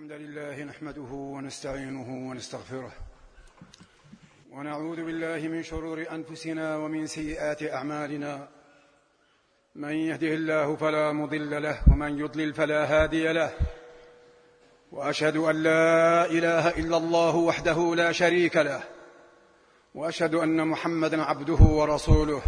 الحمد لله نحمده ونستعينه ونستغفره ونعوذ بالله من شرور أنفسنا ومن سيئات أعمالنا. من يهده الله فلا مضل له ومن يضلل فلا هادي له، وأشهد أن لا إله إلا الله وحده لا شريك له، وأشهد أن محمدًا عبده ورسوله.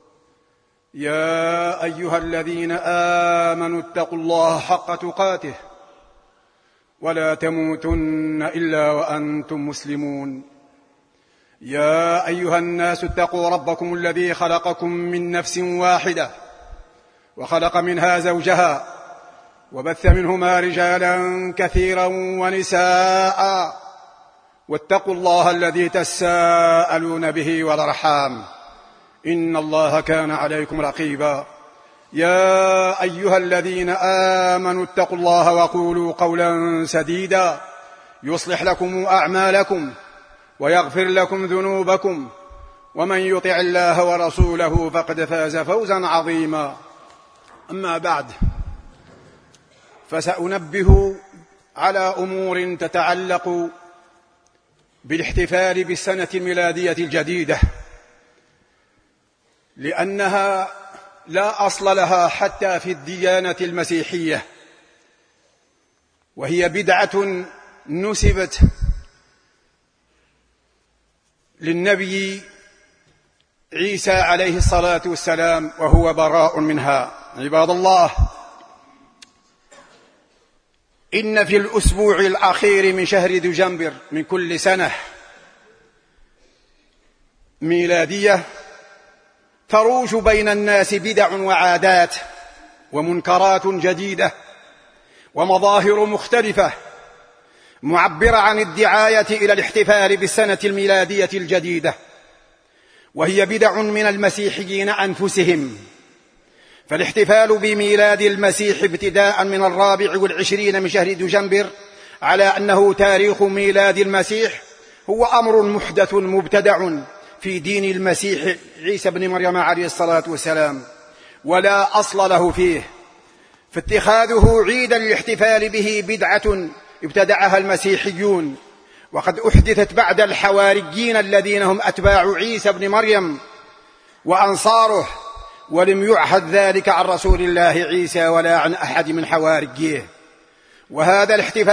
يا أيها الذين آمنوا اتقوا الله حق تقاته ولا تموتن إلا وأنتم مسلمون. يا أيها الناس اتقوا ربكم الذي خلقكم من نفس واحدة وخلق منها زوجها وبث منهما رجالا كثيرا ونساء، واتقوا الله الذي تساءلون به والأرحام إن الله كان عليكم رقيبا. يا أيها الذين آمنوا اتقوا الله وقولوا قولا سديدا يصلح لكم أعمالكم ويغفر لكم ذنوبكم، ومن يطع الله ورسوله فقد فاز فوزا عظيما. أما بعد، فسأنبه على أمور تتعلق بالاحتفال بالسنة الميلادية الجديدة، لأنها لا أصل لها حتى في الديانة المسيحية، وهي بدعة نسبت للنبي عيسى عليه الصلاة والسلام وهو براء منها. عباد الله، إن في الأسبوع الأخير من شهر دجنبر من كل سنة ميلادية تروج بين الناس بدع وعادات ومنكرات جديدة ومظاهر مختلفة معبرة عن الدعاية إلى الاحتفال بالسنة الميلادية الجديدة، وهي بدع من المسيحيين أنفسهم. فالاحتفال بميلاد المسيح ابتداء من 24 من شهر دجنبر على أنه تاريخ ميلاد المسيح هو أمر محدث مبتدع في دين المسيح عيسى بن مريم عليه الصلاة والسلام، ولا أصل له فيه، فاتخاذه عيدا للاحتفال به بدعة ابتدعها المسيحيون، وقد أحدثت بعد الحواريين الذين هم أتباع عيسى بن مريم وأنصاره، ولم يعهد ذلك عن رسول الله عيسى ولا عن أحد من حواريه. وهذا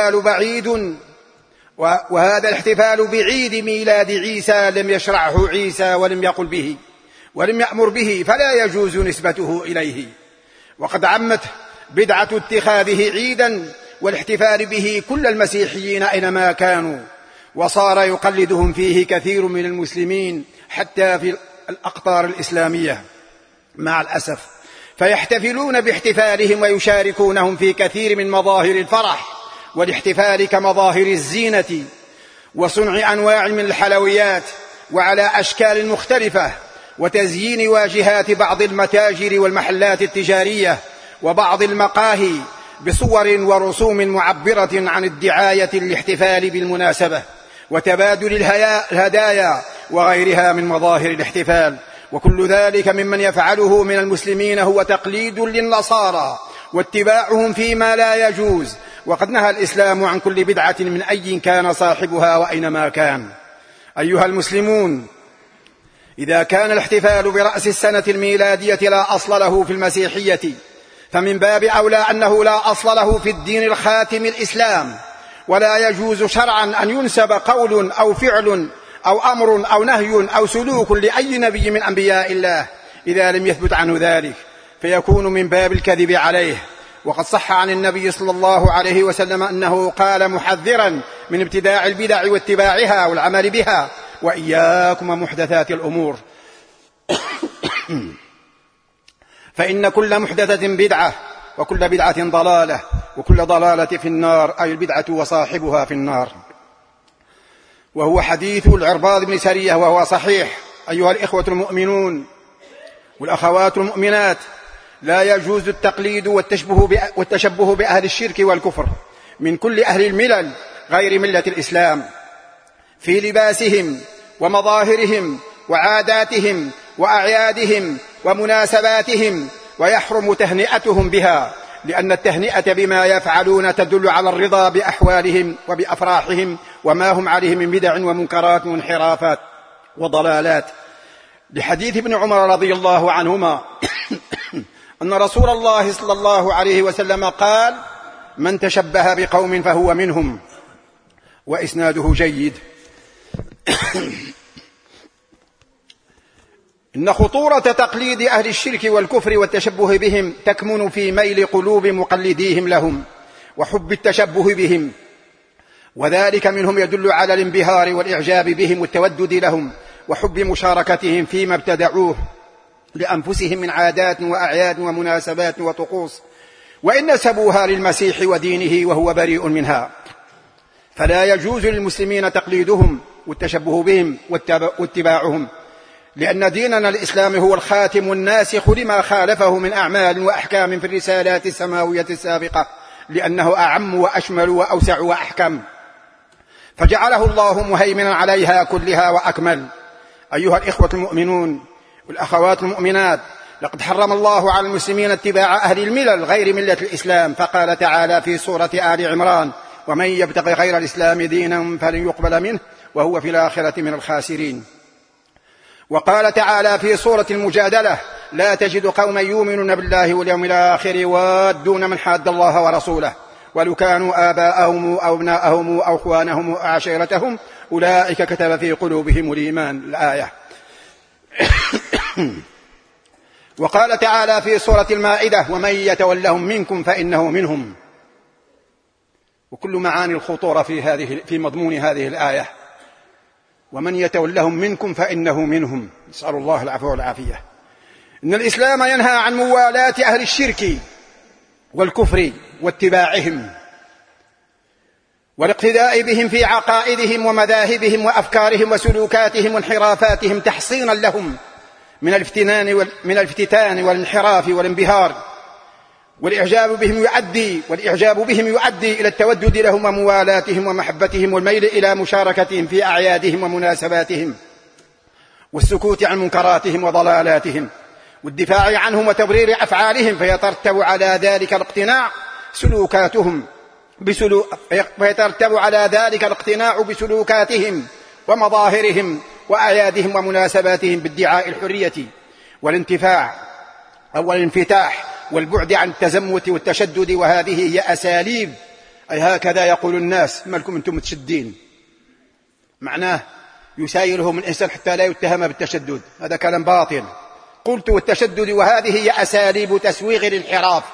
الاحتفال بعيد ميلاد عيسى لم يشرعه عيسى ولم يقل به ولم يأمر به، فلا يجوز نسبته إليه. وقد عمت بدعة اتخاذه عيدا والاحتفال به كل المسيحيين أينما كانوا، وصار يقلدهم فيه كثير من المسلمين حتى في الأقطار الإسلامية مع الأسف، فيحتفلون باحتفالهم ويشاركونهم في كثير من مظاهر الفرح والاحتفال كمظاهر الزينة وصنع أنواع من الحلويات وعلى أشكال مختلفة، وتزيين واجهات بعض المتاجر والمحلات التجارية وبعض المقاهي بصور ورسوم معبرة عن الدعاية للاحتفال بالمناسبة وتبادل الهدايا وغيرها من مظاهر الاحتفال. وكل ذلك ممن يفعله من المسلمين هو تقليد للنصارى واتباعهم فيما لا يجوز، وقد نهى الإسلام عن كل بدعة من أي كان صاحبها وأينما كان. أيها المسلمون، إذا كان الاحتفال برأس السنة الميلادية لا أصل له في المسيحية، فمن باب أولى أنه لا أصل له في الدين الخاتم الإسلام، ولا يجوز شرعا أن ينسب قول أو فعل أو أمر أو نهي أو سلوك لأي نبي من أنبياء الله إذا لم يثبت عنه ذلك، فيكون من باب الكذب عليه. وقد صح عن النبي صلى الله عليه وسلم أنه قال محذرا من ابتداع البدع واتباعها والعمل بها: وإياكم محدثات الأمور فإن كل محدثة بدعة وكل بدعة ضلالة وكل ضلالة في النار، أي البدعة وصاحبها في النار. وهو حديث العرباض بن سرية وهو صحيح. أيها الإخوة المؤمنون والأخوات المؤمنات، لا يجوز التقليد والتشبه بأهل الشرك والكفر من كل أهل الملل غير ملة الإسلام في لباسهم ومظاهرهم وعاداتهم وأعيادهم ومناسباتهم، ويحرم تهنئتهم بها لأن التهنئة بما يفعلون تدل على الرضا بأحوالهم وبأفراحهم وما هم عليه من بدع ومنكرات وانحرافات وضلالات، لحديث ابن عمر رضي الله عنهما أن رسول الله صلى الله عليه وسلم قال: من تشبه بقوم فهو منهم. وإسناده جيد. إن خطورة تقليد أهل الشرك والكفر والتشبه بهم تكمن في ميل قلوب مقلديهم لهم وحب التشبه بهم، وذلك منهم يدل على الانبهار والإعجاب بهم والتودد لهم وحب مشاركتهم فيما ابتدعوه لأنفسهم من عادات وأعياد ومناسبات وطقوس، وإن نسبوها للمسيح ودينه وهو بريء منها. فلا يجوز للمسلمين تقليدهم والتشبه بهم واتباعهم، لأن ديننا الإسلام هو الخاتم الناسخ لما خالفه من أعمال وأحكام في الرسالات السماوية السابقة، لأنه أعم وأشمل وأوسع وأحكم، فجعله الله مهيمنا عليها كلها وأكمل. أيها الإخوة المؤمنون والأخوات المؤمنات، لقد حرم الله على المسلمين اتباع أهل الملل غير ملة الإسلام، فقال تعالى في سورة آل عمران: ومن يبتغي غير الإسلام دينا فلن يقبل منه وهو في الآخرة من الخاسرين. وقال تعالى في سورة المجادلة: لا تجد قوما يؤمنون بالله واليوم الآخر يوادون من حاد الله ورسوله ولو كانوا آباءهم أو أبناءهم أو أخوانهم أو عشيرتهم أولئك كتب في قلوبهم الإيمان. الآية. وقال تعالى في سورة المائدة: ومن يتولهم منكم فإنه منهم. وكل معاني الخطورة في مضمون هذه الآية: ومن يتولهم منكم فإنه منهم. نسأل الله العفو والعافية. إن الإسلام ينهى عن موالاة أهل الشرك والكفر واتباعهم والاقتداء بهم في عقائدهم ومذاهبهم وأفكارهم وسلوكاتهم وانحرافاتهم تحصينا لهم من الافتتان والانحراف والانبهار، والإعجاب بهم يؤدي إلى التودد لهم وموالاتهم ومحبتهم والميل إلى مشاركتهم في أعيادهم ومناسباتهم، والسكوت عن منكراتهم وضلالاتهم والدفاع عنهم وتبرير أفعالهم، فيترتب على ذلك الاقتناع بسلوكاتهم ومظاهرهم وأعيادهم ومناسباتهم بادعاء الحرية والانفتاح والبعد عن التزمت والتشدد. وهذه هي أساليب، أي هكذا يقول الناس: ما لكم أنتم متشدين، معناه يسايرهم الإنسان حتى لا يتهم بالتشدد. هذا كلام باطل. قلت والتشدد، وهذه هي أساليب تسويغ الانحراف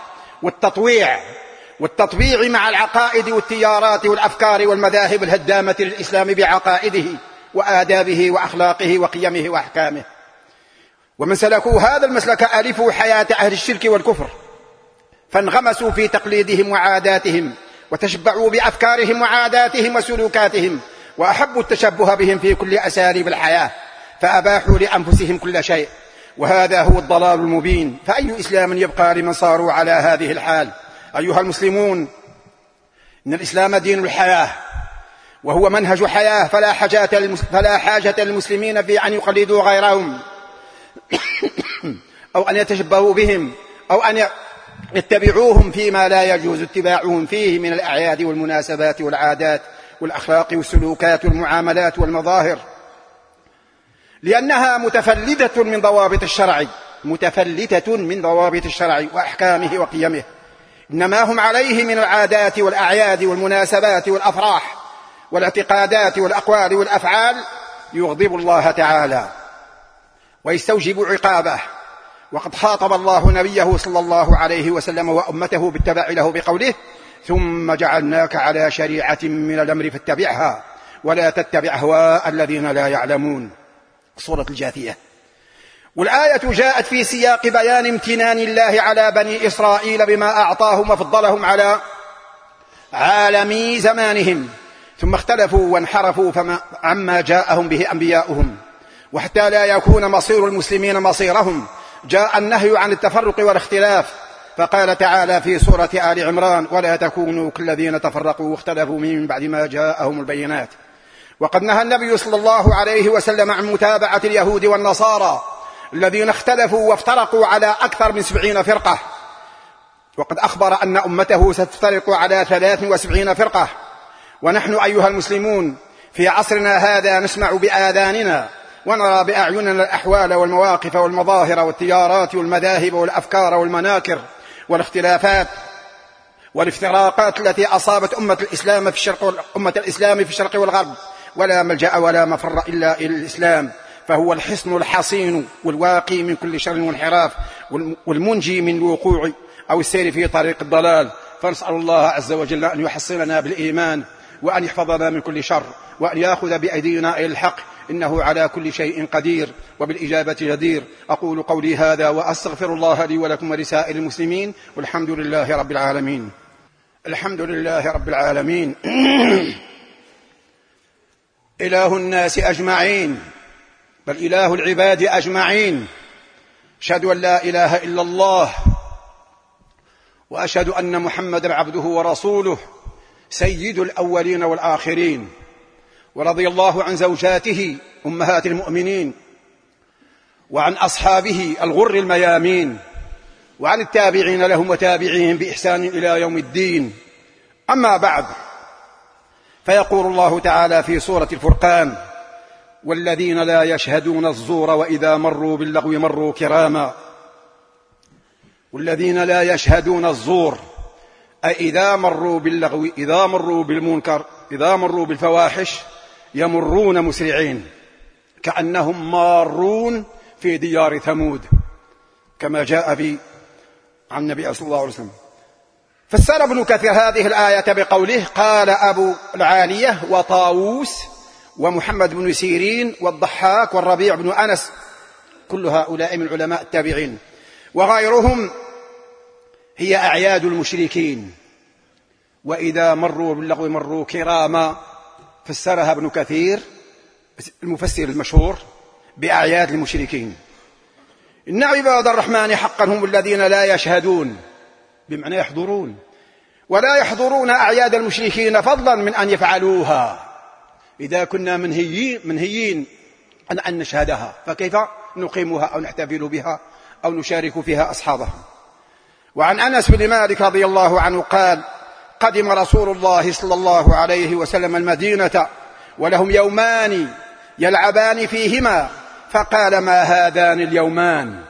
والتطبيع مع العقائد والتيارات والأفكار والمذاهب الهدامة للإسلام بعقائده وآدابه وأخلاقه وقيمه وأحكامه. ومن سلكوا هذا المسلك ألفوا حياة أهل الشرك والكفر، فانغمسوا في تقليدهم وعاداتهم وتشبعوا بأفكارهم وعاداتهم وسلوكاتهم، وأحبوا التشبه بهم في كل أساليب الحياة، فأباحوا لأنفسهم كل شيء، وهذا هو الضلال المبين. فأي إسلام يبقى لمن صاروا على هذه الحال؟ أيها المسلمون، إن الإسلام دين الحياة وهو منهج حياة، فلا حاجة للمسلمين في أن يقلدوا غيرهم أو أن يتشبهوا بهم أو أن يتبعوهم فيما لا يجوز اتباعهم فيه من الأعياد والمناسبات والعادات والأخلاق والسلوكات والمعاملات والمظاهر، لأنها متفلتة من ضوابط الشرع وأحكامه وقيمه. إنما هم عليه من العادات والأعياد والمناسبات والأفراح والاعتقادات والأقوال والأفعال يغضب الله تعالى ويستوجب عقابه. وقد خاطب الله نبيه صلى الله عليه وسلم وأمته بالتبع له بقوله: ثم جعلناك على شريعة من الأمر فاتبعها ولا تتبع أهواء الذين لا يعلمون. سورة الجاثية. والآية جاءت في سياق بيان امتنان الله على بني إسرائيل بما أعطاهم وفضلهم على عالمي زمانهم، ثم اختلفوا وانحرفوا عما جاءهم به أنبياؤهم. وحتى لا يكون مصير المسلمين مصيرهم جاء النهي عن التفرق والاختلاف، فقال تعالى في سورة آل عمران: ولا تكونوا كالذين تفرقوا واختلفوا من بعد ما جاءهم البينات. وقد نهى النبي صلى الله عليه وسلم عن متابعة اليهود والنصارى الذين اختلفوا وافترقوا على أكثر من 70 فرقة، وقد أخبر أن أمته ستفترق على 73 فرقة. ونحن أيها المسلمون في عصرنا هذا نسمع بآذاننا ونرى بأعيننا الأحوال والمواقف والمظاهر والتيارات والمذاهب والأفكار والمناكر والاختلافات والافتراقات التي أصابت أمة الإسلام في الشرق والغرب، ولا ملجأ ولا مفر إلا إلى الإسلام، فهو الحصن الحصين والواقي من كل شر وانحراف والمنجي من الوقوع أو السير في طريق الضلال. فنسأل الله عز وجل أن يحصننا بالإيمان، وأن يحفظنا من كل شر، وأن يأخذ بأيدينا إلى الحق، إنه على كل شيء قدير وبالإجابة جدير. أقول قولي هذا وأستغفر الله لي ولكم ولسائر المسلمين، والحمد لله رب العالمين. الحمد لله رب العالمين إله الناس أجمعين، بل إله العباد أجمعين. أشهد أن لا إله إلا الله، وأشهد أن محمدا عبده ورسوله سيد الأولين والآخرين. ورضي الله عن زوجاته أمهات المؤمنين، وعن أصحابه الغر الميامين، وعن التابعين لهم وتابعيهم بإحسان إلى يوم الدين. أما بعد، فيقول الله تعالى في سورة الفرقان: والذين لا يشهدون الزور وإذا مروا باللغو مروا كراما. والذين لا يشهدون الزور أي إذا مروا باللغو، إذا مروا بالمنكر، إذا مروا بالفواحش يمرون مسرعين كأنهم مارون في ديار ثمود، كما جاء عن النبي صلى الله عليه وسلم. فسر ابن كثير هذه الآية بقوله: قال أبو العالية وطاووس ومحمد بن سيرين والضحاك والربيع بن أنس، كل هؤلاء من علماء التابعين وغيرهم، هي أعياد المشركين. وإذا مروا باللغو مروا كراما، فسرها ابن كثير المفسر المشهور بأعياد المشركين. إن عباد الرحمن حقا هم الذين لا يشهدون، بمعنى يحضرون، ولا يحضرون أعياد المشركين فضلا من أن يفعلوها. إذا كنا منهيين عن أن نشهدها، فكيف نقيمها أو نحتفل بها أو نشارك فيها أصحابها؟ وعن أنس بن مالك رضي الله عنه قال: قدم رسول الله صلى الله عليه وسلم المدينة ولهم يومان يلعبان فيهما، فقال: ما هذان اليومان؟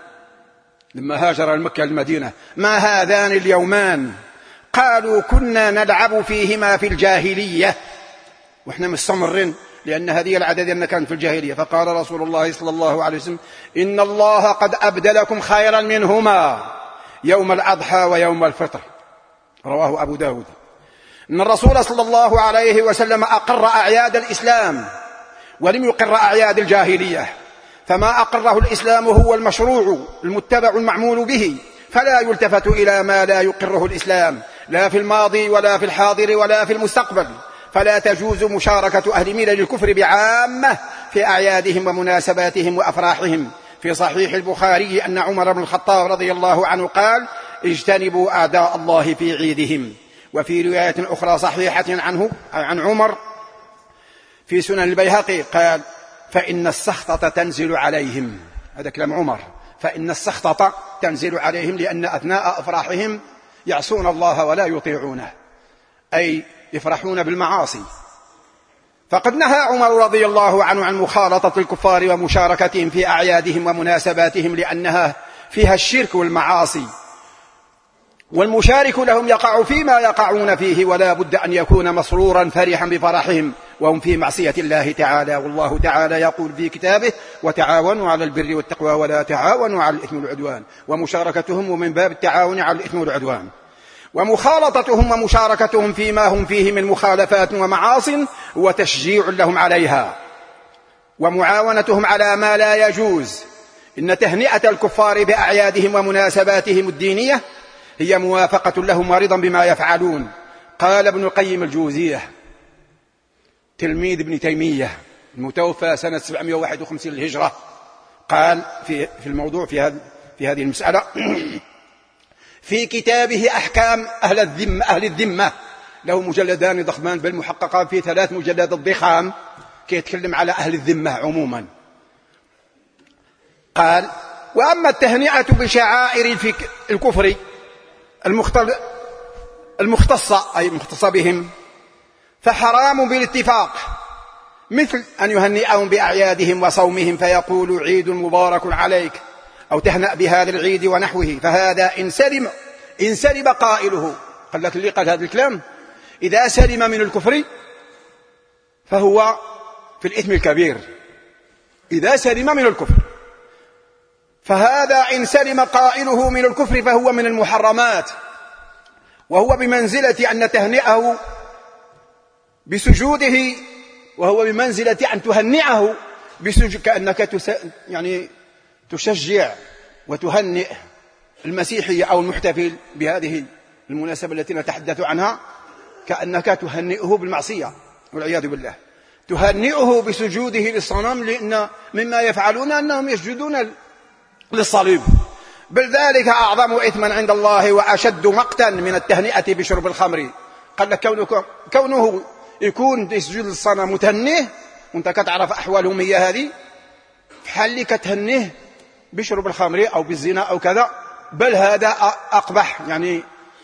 لما هاجر المكة المدينة: ما هذان اليومان؟ قالوا: كنا نلعب فيهما في الجاهلية، وإحنا مستمرين، لأن هذه العادة ديالنا كانت في الجاهلية. فقال رسول الله صلى الله عليه وسلم: إن الله قد أبدلكم خيرا منهما يوم الأضحى ويوم الفطر. رواه أبو داود. إن الرسول صلى الله عليه وسلم أقر أعياد الإسلام ولم يقر أعياد الجاهلية، فما أقره الإسلام هو المشروع المتبع المعمول به، فلا يلتفت إلى ما لا يقره الإسلام، لا في الماضي ولا في الحاضر ولا في المستقبل. فلا تجوز مشاركة أهل ملل الكفر بعامة في أعيادهم ومناسباتهم وأفراحهم. في صحيح البخاري أن عمر بن الخطاب رضي الله عنه قال: اجتنبوا أعداء الله في عيدهم. وفي رواية أخرى صحيحة عنه عن عمر في سنن البيهقي قال: فإن السخطة تنزل عليهم. هذا كلام عمر: فإن السخطة تنزل عليهم، لأن أثناء أفراحهم يعصون الله ولا يطيعونه، أي يفرحون بالمعاصي. فقد نهى عمر رضي الله عنه عن مخالطة الكفار ومشاركتهم في أعيادهم ومناسباتهم، لأنها فيها الشرك والمعاصي، والمشارك لهم يقع فيما يقعون فيه، ولا بد أن يكون مسرورا فرحا بفرحهم وهم في معصية الله تعالى. والله تعالى يقول في كتابه: وتعاونوا على البر والتقوى ولا تعاونوا على الإثم والعدوان. ومشاركتهم ومن باب التعاون على الإثم والعدوان، ومخالطتهم ومشاركتهم فيما هم فيه من مخالفات ومعاصٍ وتشجيع لهم عليها، ومعاونتهم على ما لا يجوز. إن تهنئة الكفار بأعيادهم ومناسباتهم الدينية هي موافقة لهم ورضا بما يفعلون. قال ابن القيم الجوزية تلميذ ابن تيمية المتوفى سنة 751 للهجرة، قال في الموضوع في هذه المسألة في كتابه أحكام أهل الذمة، له مجلدان ضخمان بل محققان في 3 مجلدات ضخام، كي يتكلم على أهل الذمة عموما. قال: وأما التهنئة بشعائر الكفر المختصة أي مختصة بهم، فحرام بالاتفاق، مثل أن يهنئهم بأعيادهم وصومهم فيقول عيد مبارك عليك أو تهنأ بهذا العيد ونحوه، فهذا إن سلم قائله، قال لك اللي قال هذا الكلام إذا سلم من الكفر فهو في الإثم الكبير، إذا سلم من الكفر، فهذا إن سلم قائله من الكفر فهو من المحرمات، وهو بمنزلة أن تهنئه بسجوده، وهو بمنزلة أن تهنئه بسجود، كأنك تشجع وتهنئ المسيحي أو المحتفل بهذه المناسبة التي نتحدث عنها، كأنك تهنئه بالمعصية والعياذ بالله، تهنئه بسجوده للصنم، لأن مما يفعلون أنهم يسجدون للصليب، بل ذلك أعظم إثما عند الله وأشد مقتا من التهنئة بشرب الخمر. قال لك كونه يكون يسجد للصنم متهنئه وانت كتعرف أحوالهم هي هذه، بحال كتهنئه بشرب الخمر أو بالزنا أو كذا، بل هذا أقبح، يعني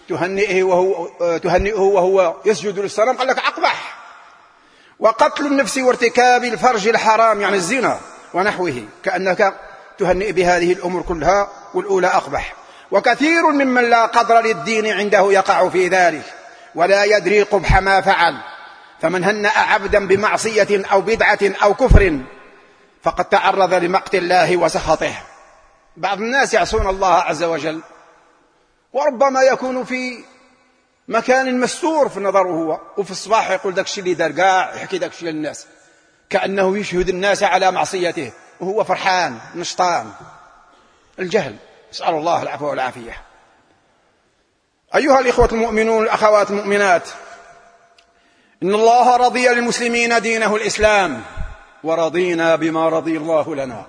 تهنئه وهو يسجد للصنم، قال لك أقبح. وقتل النفس وارتكاب الفرج الحرام، يعني الزنا ونحوه، كأنك تهنئ بهذه الأمور كلها، والأولى أقبح. وكثير ممن لا قدر للدين عنده يقع في ذلك ولا يدري قبح ما فعل، فمن هنأ عبدا بمعصية أو بدعة أو كفر فقد تعرض لمقت الله وسخطه. بعض الناس يعصون الله عز وجل، وربما يكون في مكان مستور في نظره هو، وفي الصباح يقول داك الشيء اللي دار كاع، يحكي داك الشيء للناس كأنه يشهد الناس على معصيته وهو فرحان نشطان. الجهل، نسأل الله العفو والعافية. أيها الإخوة المؤمنون الأخوات المؤمنات، إن الله رضي للمسلمين دينه الإسلام، ورضينا بما رضي الله لنا،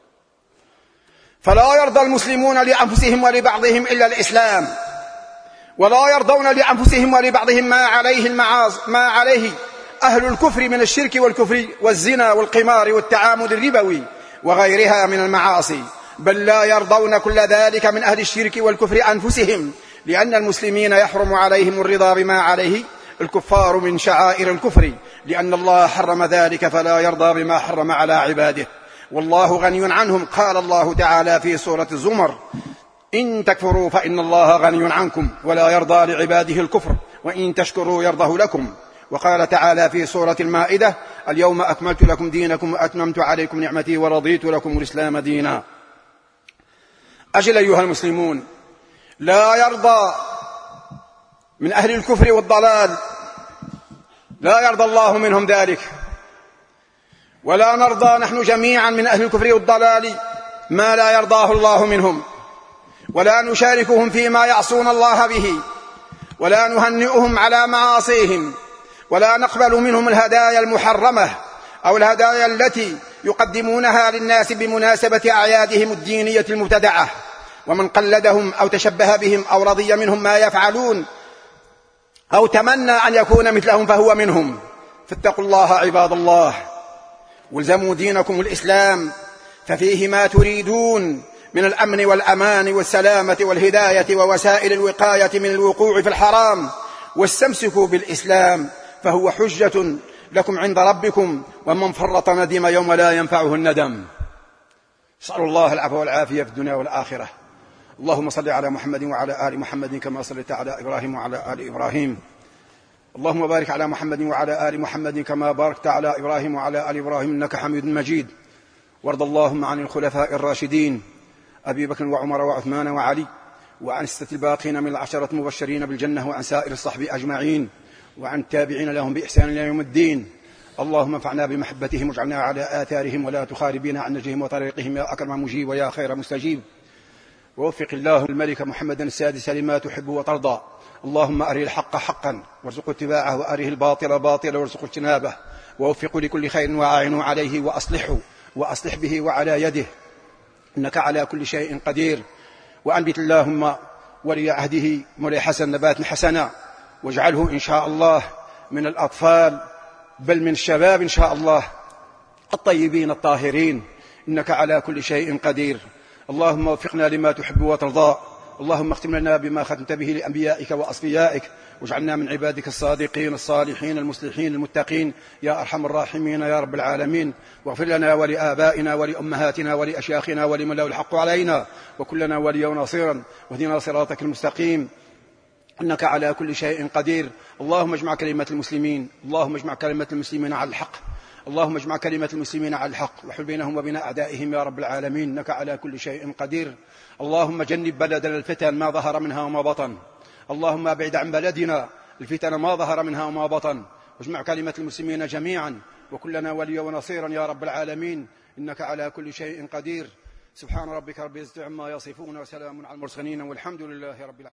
فلا يرضى المسلمون لأنفسهم ولبعضهم إلا الإسلام، ولا يرضون لأنفسهم ولبعضهم ما عليه أهل الكفر من الشرك والكفر والزنا والقمار والتعامد الربوي وغيرها من المعاصي، بل لا يرضون كل ذلك من أهل الشرك والكفر أنفسهم، لأن المسلمين يحرم عليهم الرضا بما عليه الكفار من شعائر الكفر، لأن الله حرم ذلك فلا يرضى بما حرم على عباده، والله غني عنهم. قال الله تعالى في سورة الزمر: إن تكفروا فإن الله غني عنكم ولا يرضى لعباده الكفر وإن تشكروا يرضه لكم. وقال تعالى في سورة المائدة: اليوم أكملت لكم دينكم وأتممت عليكم نعمتي ورضيت لكم الإسلام دينا. أجل أيها المسلمون، لا يرضى من أهل الكفر والضلال، لا يرضى الله منهم ذلك، ولا نرضى نحن جميعا من أهل الكفر والضلال ما لا يرضاه الله منهم، ولا نشاركهم فيما يعصون الله به، ولا نهنئهم على معاصيهم، ولا نقبل منهم الهدايا المحرمة أو الهدايا التي يقدمونها للناس بمناسبة أعيادهم الدينية المبتدعة. ومن قلدهم أو تشبه بهم أو رضي منهم ما يفعلون أو تمنى أن يكون مثلهم فهو منهم. فاتقوا الله عباد الله، والزموا دينكم الإسلام، ففيه ما تريدون من الأمن والأمان والسلامة والهداية ووسائل الوقاية من الوقوع في الحرام، واستمسكوا بالإسلام فهو حجة لكم عند ربكم، ومن فرط ندم يوم لا ينفعه الندم. نسأل الله العفو والعافية في الدنيا والآخرة. اللهم صل على محمد وعلى آل محمد كما صليت على إبراهيم وعلى آل إبراهيم. اللهم بارك على محمد وعلى آل محمد كما باركت على إبراهيم وعلى آل إبراهيم إنك حميد مجيد. وارض اللهم عن الخلفاء الراشدين أبي بكر وعمر وعثمان وعلي، وعن الستة الباقين من العشرة المبشرين بالجنة، وعن سائر الصحب أجمعين، وعن التابعين لهم بإحسان إلى يوم الدين. اللهم انفعنا بمحبتهم واجعلنا على آثارهم ولا تخاربنا عن نهجهم وطريقهم يا أكرم مجيب ويا خير مستجيب. ووفق الله الملك محمدا السادس لما تحب وترضى. اللهم أريه الحق حقا وارزق اتباعه، وأريه الباطل باطلا وارزق اجتنابه، ووفق لكل خير وأعن عليه وأصلح به وعلى يده، إنك على كل شيء قدير. وأنبت اللهم ولي عهده مولاي حسن نبات حسنا، واجعله إن شاء الله من الأطفال بل من الشباب إن شاء الله الطيبين الطاهرين، إنك على كل شيء قدير. اللهم وفقنا لما تحب وترضى، اللهم اختم لنا بما ختمت به لأنبيائك وأصفيائك، واجعلنا من عبادك الصادقين الصالحين المصلحين المتقين يا أرحم الراحمين يا رب العالمين. واغفر لنا ولآبائنا ولأمهاتنا ولأشياخنا ولمن له الحق علينا، وكلنا وليا ونصيرا، واهدنا صراطك المستقيم إنك على كل شيء قدير. اللهم اجمع كلمة المسلمين، اللهم اجمع كلمة المسلمين على الحق، اللهم اجمع كلمة المسلمين على الحق، وحل بينهم وبين أعدائهم يا رب العالمين إنك على كل شيء قدير. اللهم جنب بلدنا الفتن ما ظهر منها وما بطن، اللهم ابعد عن بلدنا الفتن ما ظهر منها وما بطن، واجمع كلمة المسلمين جميعا، وكلنا وليا ونصيرا يا رب العالمين إنك على كل شيء قدير. سبحان ربك رب العزة عما يصفون، وسلام على المرسلين، والحمد لله رب العالمين.